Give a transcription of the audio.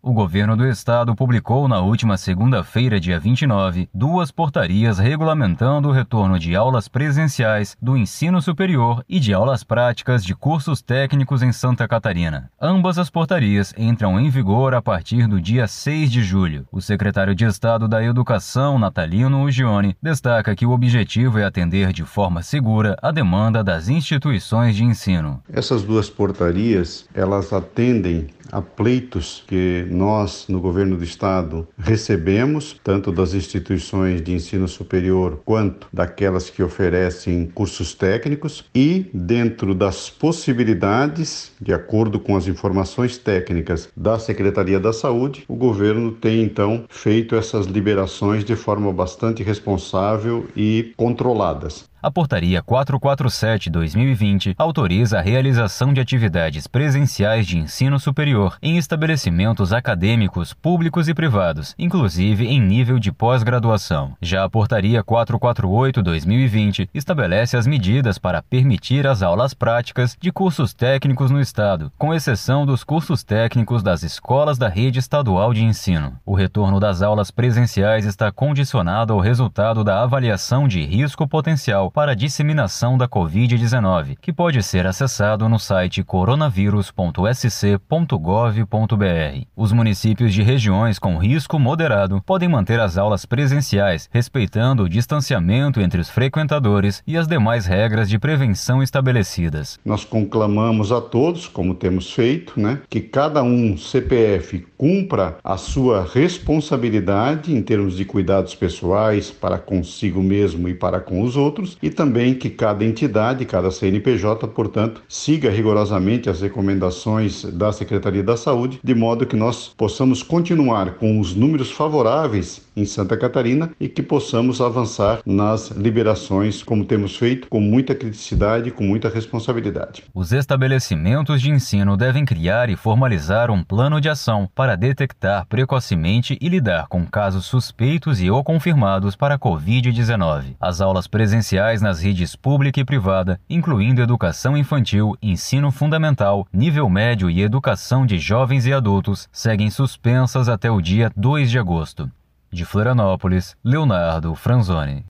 O governo do estado publicou na última segunda-feira, dia 29, 2 portarias regulamentando o retorno de aulas presenciais do ensino superior e de aulas práticas de cursos técnicos em Santa Catarina. Ambas as portarias entram em vigor a partir do dia 6 de julho. O secretário de Estado da Educação, Natalino Ugione, destaca que o objetivo é atender de forma segura a demanda das instituições de ensino. Essas 2 portarias, elas atendem a pleitos que nós, no governo do estado, recebemos, tanto das instituições de ensino superior quanto daquelas que oferecem cursos técnicos, e dentro das possibilidades, de acordo com as informações técnicas da Secretaria da Saúde, o governo tem então feito essas liberações de forma bastante responsável e controladas. A Portaria 447/2020 autoriza a realização de atividades presenciais de ensino superior em estabelecimentos acadêmicos públicos e privados, inclusive em nível de pós-graduação. Já a Portaria 448/2020 estabelece as medidas para permitir as aulas práticas de cursos técnicos no estado, com exceção dos cursos técnicos das escolas da rede estadual de ensino. O retorno das aulas presenciais está condicionado ao resultado da avaliação de risco potencial para a disseminação da Covid-19, que pode ser acessado no site coronavírus.sc.gov.br. Os municípios de regiões com risco moderado podem manter as aulas presenciais, respeitando o distanciamento entre os frequentadores e as demais regras de prevenção estabelecidas. Nós conclamamos a todos, como temos feito, que cada CPF cumpra a sua responsabilidade em termos de cuidados pessoais para consigo mesmo e para com os outros, e também que cada entidade, cada CNPJ, portanto, siga rigorosamente as recomendações da Secretaria da Saúde, de modo que nós possamos continuar com os números favoráveis em Santa Catarina e que possamos avançar nas liberações, como temos feito, com muita criticidade e com muita responsabilidade. Os estabelecimentos de ensino devem criar e formalizar um plano de ação para detectar precocemente e lidar com casos suspeitos e ou confirmados para a Covid-19. As aulas presenciais nas redes pública e privada, incluindo educação infantil, ensino fundamental, nível médio e educação de jovens e adultos, seguem suspensas até o dia 2 de agosto. De Florianópolis, Leonardo Franzoni.